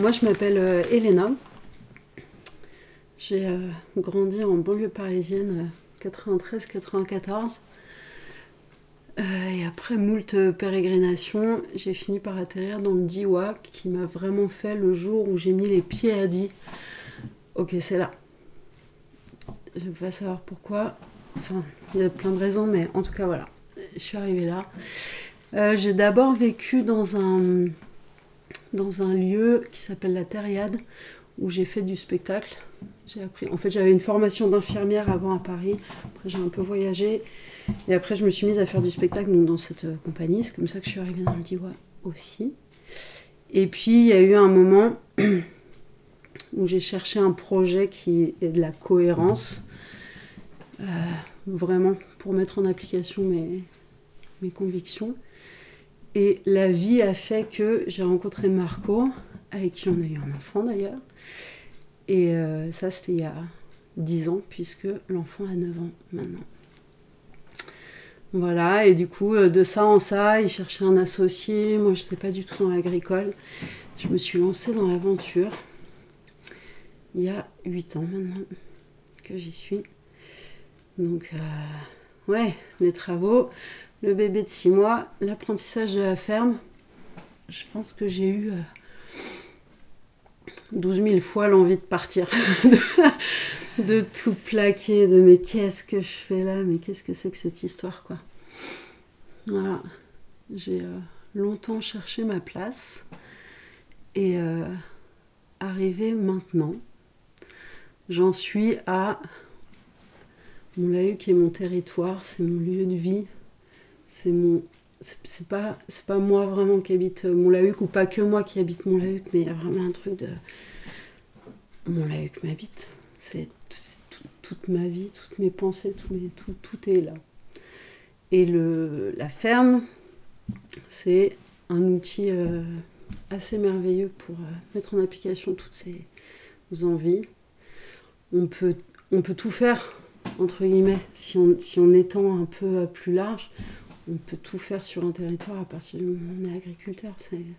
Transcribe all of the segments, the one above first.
moi je m'appelle Elena. J'ai grandi en banlieue parisienne, 93-94. Et après moult pérégrinations, j'ai fini par atterrir dans le Diois, qui m'a vraiment fait le jour où j'ai mis les pieds à Die. Ok, c'est là. Je ne vais pas savoir pourquoi. Enfin, il y a plein de raisons, mais en tout cas, voilà. Je suis arrivée là. J'ai d'abord vécu dans un lieu qui s'appelle la Terriade, où j'ai fait du spectacle. En fait, j'avais une formation d'infirmière avant à Paris. Après, j'ai un peu voyagé. Et après, je me suis mise à faire du spectacle donc, dans cette compagnie. C'est comme ça que je suis arrivée dans le Diois aussi. Et puis, il y a eu un moment où j'ai cherché un projet qui est de la cohérence. Vraiment, pour mettre en application mes convictions. Et la vie a fait que j'ai rencontré Marco, avec qui on a eu un enfant d'ailleurs. Et ça, c'était il y a 10 ans, puisque l'enfant a 9 ans maintenant. Voilà, et du coup, de ça en ça, il cherchait un associé. Moi, j'étais pas du tout dans l'agricole. Je me suis lancée dans l'aventure. Il y a 8 ans maintenant que j'y suis. Donc, ouais, les travaux, le bébé de 6 mois, l'apprentissage de la ferme. Je pense que j'ai eu 12 000 fois l'envie de partir, de tout plaquer, de mais qu'est-ce que je fais là, mais qu'est-ce que c'est que cette histoire, quoi. Voilà, j'ai longtemps cherché ma place et arrivé maintenant, j'en suis à Montlahuc est mon territoire, c'est mon lieu de vie, c'est pas moi vraiment qui habite Montlahuc, ou pas que moi qui habite Montlahuc, mais il y a vraiment un truc de Montlahuc m'habite, c'est toute ma vie, toutes mes pensées, tout est là. Et la ferme, c'est un outil assez merveilleux pour mettre en application toutes ces envies. On peut tout faire, entre guillemets, si on étend un peu plus large, on peut tout faire sur un territoire à partir du moment où on est agriculteur.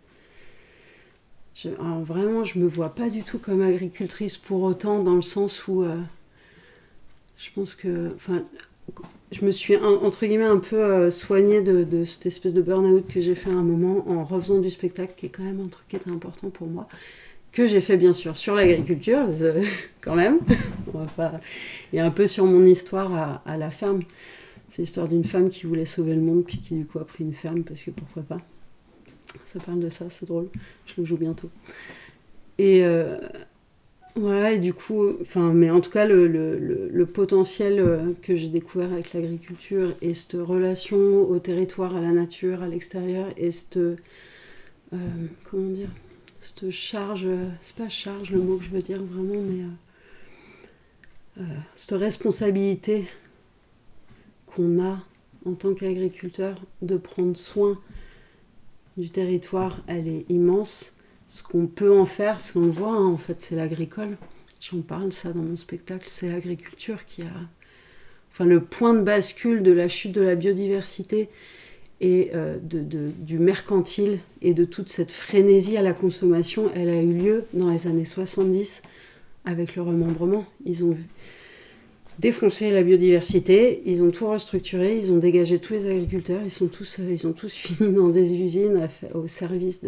Alors vraiment, je me vois pas du tout comme agricultrice pour autant, dans le sens où je pense que... Je me suis, entre guillemets, un peu soignée de cette espèce de burn-out que j'ai fait à un moment en refaisant du spectacle, qui est quand même un truc qui était important pour moi, que j'ai fait bien sûr sur l'agriculture, quand même. Et un peu sur mon histoire à la ferme. C'est l'histoire d'une femme qui voulait sauver le monde, puis qui du coup a pris une ferme, parce que pourquoi pas. Ça parle de ça, c'est drôle. Je le joue bientôt. Et... voilà, et du coup, mais en tout cas, le potentiel que j'ai découvert avec l'agriculture et cette relation au territoire, à la nature, à l'extérieur, et cette, comment dire, cette charge, c'est pas charge le mot que je veux dire vraiment, mais cette responsabilité qu'on a en tant qu'agriculteur de prendre soin du territoire, elle est immense. Ce qu'on peut en faire, ce qu'on voit, en fait, c'est l'agricole. J'en parle, ça, dans mon spectacle. C'est l'agriculture qui a... le point de bascule de la chute de la biodiversité et du mercantile et de toute cette frénésie à la consommation, elle a eu lieu dans les années 70 avec le remembrement. Ils ont défoncé la biodiversité, ils ont tout restructuré, ils ont dégagé tous les agriculteurs, ils ont tous fini dans des usines au service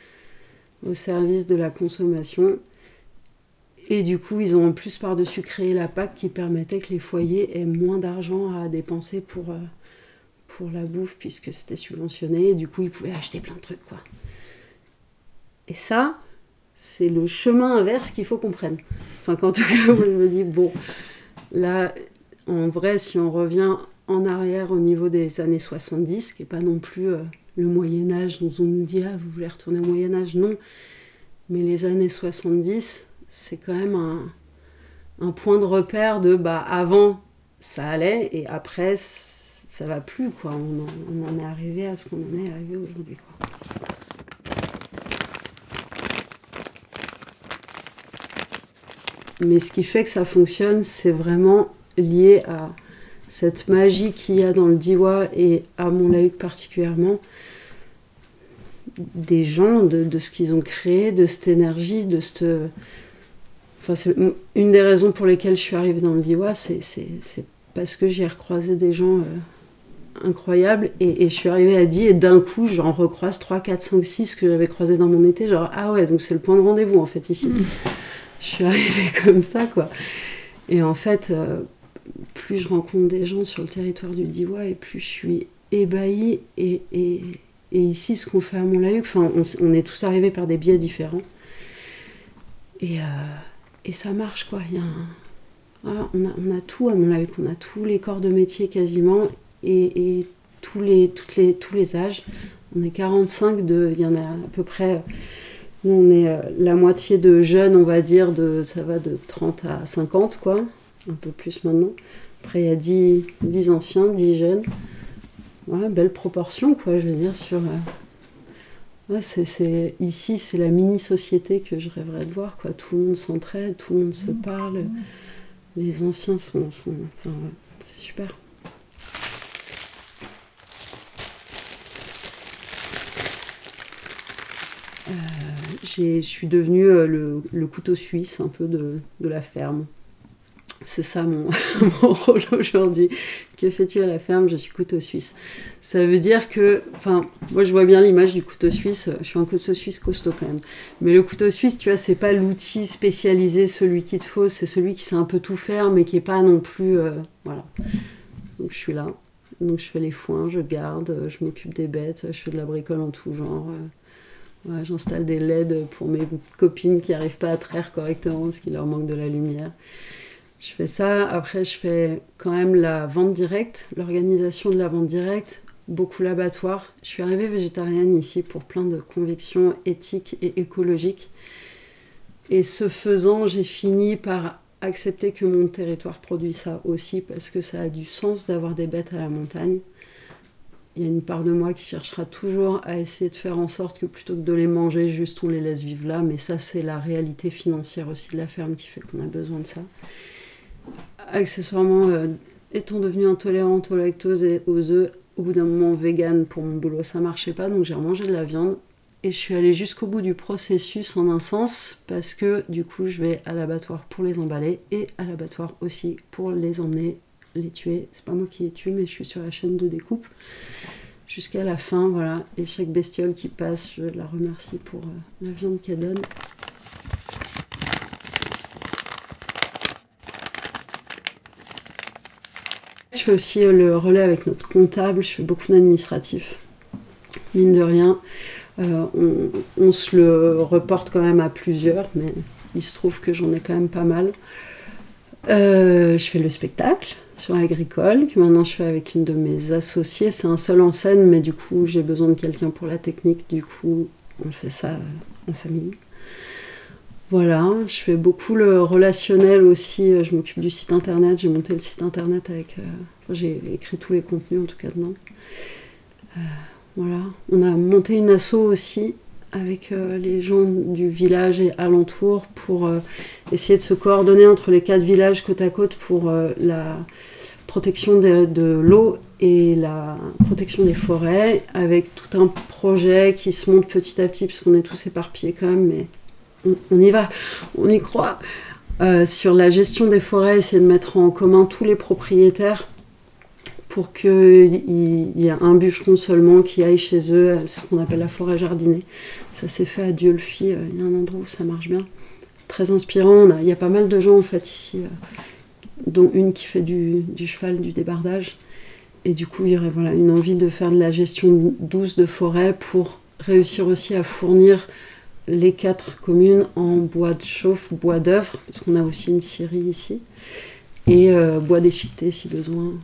de la consommation. Et du coup, ils ont en plus par-dessus créé la PAC qui permettait que les foyers aient moins d'argent à dépenser pour la bouffe, puisque c'était subventionné. Et du coup, ils pouvaient acheter plein de trucs, quoi. Et ça, c'est le chemin inverse qu'il faut qu'on prenne. Enfin, qu'en tout cas, je me dis, bon, là, en vrai, si on revient en arrière au niveau des années 70, qui n'est pas non plus... le Moyen-Âge, dont on nous dit « Ah, vous voulez retourner au Moyen-Âge ?» Non. Mais les années 70, c'est quand même un point de repère de « avant, ça allait, et après, ça va plus, quoi. » On en est arrivé à ce qu'on en est arrivé aujourd'hui, quoi. Mais ce qui fait que ça fonctionne, c'est vraiment lié à cette magie qu'il y a dans le Diois et à Montlahuc particulièrement, des gens, de ce qu'ils ont créé, de cette énergie, de cette... Enfin, c'est une des raisons pour lesquelles je suis arrivée dans le DIWA, c'est parce que j'y ai recroisé des gens incroyables, et je suis arrivée à Die, et d'un coup, j'en recroise 3, 4, 5, 6 que j'avais croisés dans mon été, genre, ah ouais, donc c'est le point de rendez-vous, en fait, ici. Je suis arrivée comme ça, quoi. Et en fait, plus je rencontre des gens sur le territoire du DIWA, et plus je suis ébahie, et ici, ce qu'on fait à Montlahuc, enfin, on est tous arrivés par des biais différents, et ça marche, quoi. Il y a voilà, on a tout à Montlahuc, on a tous les corps de métier quasiment, et tous les âges. On est 45, il y en a à peu près... Nous, on est la moitié de jeunes, on va dire, ça va de 30 à 50, quoi. Un peu plus maintenant. Après, il y a 10 anciens, 10 jeunes. Ouais, belle proportion, quoi, je veux dire, sur... Ouais, ici, c'est la mini-société que je rêverais de voir, quoi. Tout le monde s'entraide, tout le monde se parle. Les anciens sont enfin, ouais, c'est super. Je suis devenue le couteau suisse un peu de la ferme. C'est ça mon rôle aujourd'hui. Que fais-tu à la ferme? Je suis couteau suisse. Ça veut dire que, enfin, moi je vois bien l'image du couteau suisse. Je suis un couteau suisse costaud quand même. Mais le couteau suisse, tu vois, c'est pas l'outil spécialisé, celui qu'il te faut. C'est celui qui sait un peu tout faire, mais qui est pas non plus, voilà. Donc je suis là. Donc je fais les foins, je garde, je m'occupe des bêtes, je fais de la bricole en tout genre. Ouais, j'installe des LED pour mes copines qui n'arrivent pas à traire correctement parce qu'il leur manque de la lumière. Je fais ça. Après, je fais quand même la vente directe, l'organisation de la vente directe, beaucoup l'abattoir. Je suis arrivée végétarienne ici pour plein de convictions éthiques et écologiques. Et ce faisant, j'ai fini par accepter que mon territoire produit ça aussi, parce que ça a du sens d'avoir des bêtes à la montagne. Il y a une part de moi qui cherchera toujours à essayer de faire en sorte que plutôt que de les manger, juste on les laisse vivre là. Mais ça, c'est la réalité financière aussi de la ferme qui fait qu'on a besoin de ça. Accessoirement, étant devenue intolérante au lactose et aux œufs, au bout d'un moment vegan, pour mon boulot, ça marchait pas. Donc j'ai remangé de la viande. Et je suis allée jusqu'au bout du processus en un sens, parce que du coup, je vais à l'abattoir pour les emballer et à l'abattoir aussi pour les emmener, les tuer. C'est pas moi qui les tue, mais je suis sur la chaîne de découpe jusqu'à la fin, voilà. Et chaque bestiole qui passe, je la remercie pour la viande qu'elle donne. Je fais aussi le relais avec notre comptable, je fais beaucoup d'administratif, mine de rien. On se le reporte quand même à plusieurs, mais il se trouve que j'en ai quand même pas mal. Je fais le spectacle sur Agricole, que maintenant je fais avec une de mes associées. C'est un seul en scène, mais du coup j'ai besoin de quelqu'un pour la technique. Du coup, on fait ça en famille. Voilà, je fais beaucoup le relationnel aussi. Je m'occupe du site internet. J'ai monté le site internet avec... j'ai écrit tous les contenus en tout cas dedans. Voilà, on a monté une asso aussi avec les gens du village et alentour pour essayer de se coordonner entre les 4 villages côte à côte pour la protection de l'eau et la protection des forêts, avec tout un projet qui se monte petit à petit parce qu'on est tous éparpillés quand même, mais on y va, on y croit. Sur la gestion des forêts, essayer de mettre en commun tous les propriétaires pour qu'il y ait un bûcheron seulement qui aille chez eux, ce qu'on appelle la forêt jardinée. Ça s'est fait à Dieulefit, il y a un endroit où ça marche bien. Très inspirant, il y a pas mal de gens en fait ici, dont une qui fait du cheval, du débardage. Et du coup, il y aurait voilà, une envie de faire de la gestion douce de forêt pour réussir aussi à fournir les 4 communes en bois de chauffe, bois d'œuvre, parce qu'on a aussi une scierie ici, et bois déchiqueté si besoin.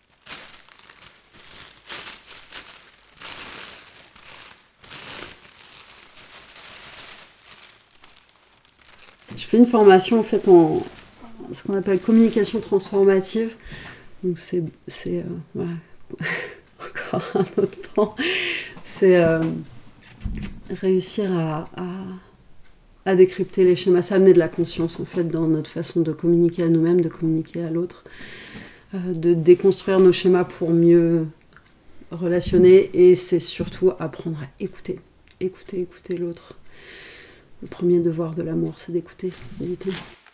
Je fais une formation en fait en ce qu'on appelle communication transformative. Donc c'est voilà, encore un autre pan. C'est réussir à décrypter les schémas. Ça amener de la conscience en fait dans notre façon de communiquer à nous-mêmes, de communiquer à l'autre, de déconstruire nos schémas pour mieux relationner, et c'est surtout apprendre à écouter. écouter l'autre. Le premier devoir de l'amour, c'est d'écouter, dit-on.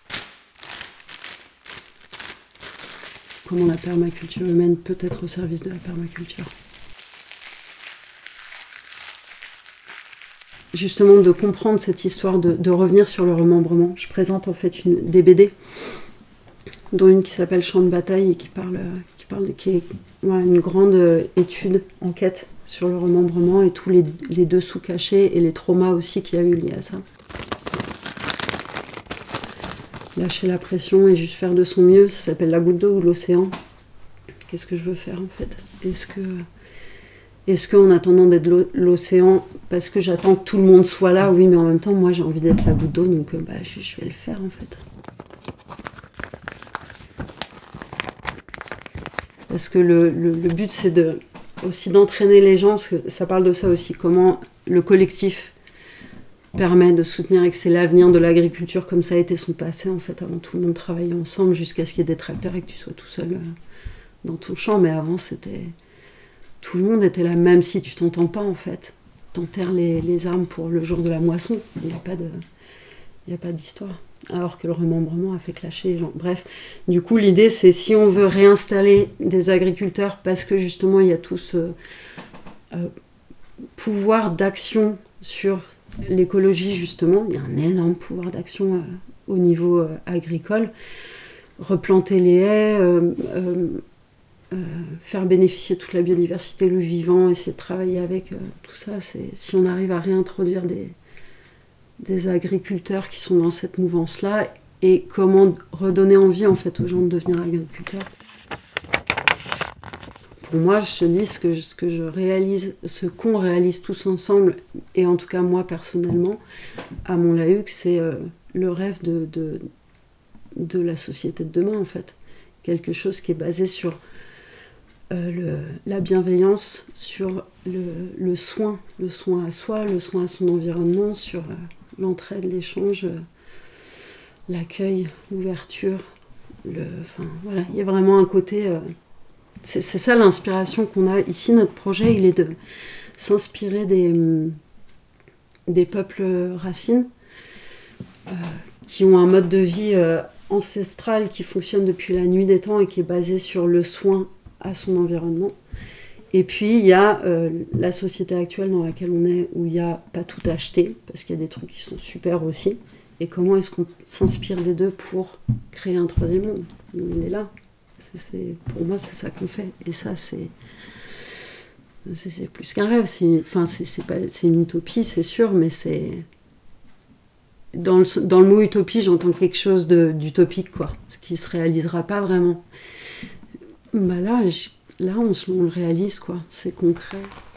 Comment la permaculture humaine peut être au service de la permaculture. Justement, de comprendre cette histoire, de revenir sur le remembrement. Je présente en fait des BD, dont une qui s'appelle Champ de bataille et qui est une grande étude, enquête sur le remembrement et tous les dessous cachés et les traumas aussi qu'il y a eu liés à ça. Lâcher la pression et juste faire de son mieux, ça s'appelle la goutte d'eau ou l'océan. Qu'est-ce que je veux faire en fait ? Est-ce qu'en attendant d'être l'océan, parce que j'attends que tout le monde soit là, oui, mais en même temps, moi j'ai envie d'être la goutte d'eau, donc je vais le faire en fait. Parce que le but, c'est aussi d'entraîner les gens, parce que ça parle de ça aussi, comment le collectif permet de soutenir et que c'est l'avenir de l'agriculture, comme ça a été son passé, en fait. Avant, tout le monde travaillait ensemble jusqu'à ce qu'il y ait des tracteurs et que tu sois tout seul dans ton champ. Mais avant, tout le monde était là, même si tu t'entends pas, en fait. T'enterres les arbres pour le jour de la moisson. Il n'y a pas d'histoire. Alors que le remembrement a fait clasher les gens. Bref, du coup, l'idée, c'est si on veut réinstaller des agriculteurs, parce que justement, il y a tout ce pouvoir d'action sur l'écologie, justement, il y a un énorme pouvoir d'action au niveau agricole. Replanter les haies, faire bénéficier toute la biodiversité, le vivant, essayer de travailler avec tout ça. Si on arrive à réintroduire des agriculteurs qui sont dans cette mouvance-là, et comment redonner envie en fait aux gens de devenir agriculteurs. Pour moi, je te dis ce que je réalise, ce qu'on réalise tous ensemble, et en tout cas moi personnellement, à Mont-la-Hugue, c'est le rêve de la société de demain en fait. Quelque chose qui est basé sur la bienveillance, sur le soin à soi, le soin à son environnement, sur l'entraide, l'échange, l'accueil, l'ouverture. Voilà, il y a vraiment un côté... c'est ça l'inspiration qu'on a ici. Notre projet, il est de s'inspirer des peuples racines qui ont un mode de vie ancestral qui fonctionne depuis la nuit des temps et qui est basé sur le soin à son environnement. Et puis, il y a la société actuelle dans laquelle on est, où il n'y a pas tout acheté, parce qu'il y a des trucs qui sont super aussi. Et comment est-ce qu'on s'inspire des deux pour créer un troisième monde ? Il est là. Pour moi, c'est ça qu'on fait. Et ça, c'est plus qu'un rêve. C'est une utopie, c'est sûr, mais c'est... Dans le mot utopie, j'entends quelque chose d'utopique, quoi. Ce qui ne se réalisera pas vraiment. Bah là, on le réalise, quoi. C'est concret.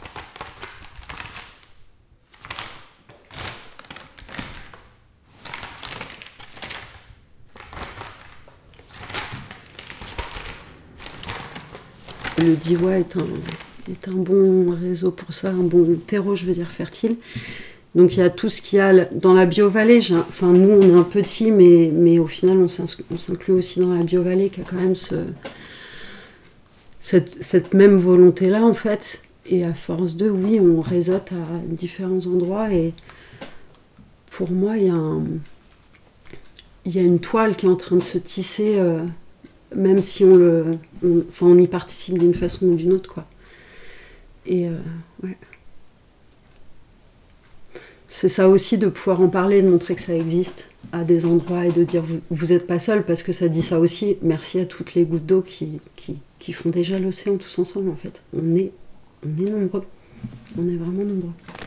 Le Diois est un bon réseau pour ça, un bon terreau, je veux dire, fertile. Donc il y a tout ce qu'il y a dans la Biovallée. Nous, on est un petit, mais au final, on s'inclut aussi dans la Biovallée, qui a quand même cette même volonté-là, en fait. Et à force de, oui, on réseaute à différents endroits. Et pour moi, il y a une toile qui est en train de se tisser... même si on y participe d'une façon ou d'une autre, quoi. Et ouais. C'est ça aussi, de pouvoir en parler, de montrer que ça existe à des endroits et de dire vous n'êtes pas seul, parce que ça dit ça aussi. Merci à toutes les gouttes d'eau qui font déjà l'océan tous ensemble, en fait. On est nombreux. On est vraiment nombreux.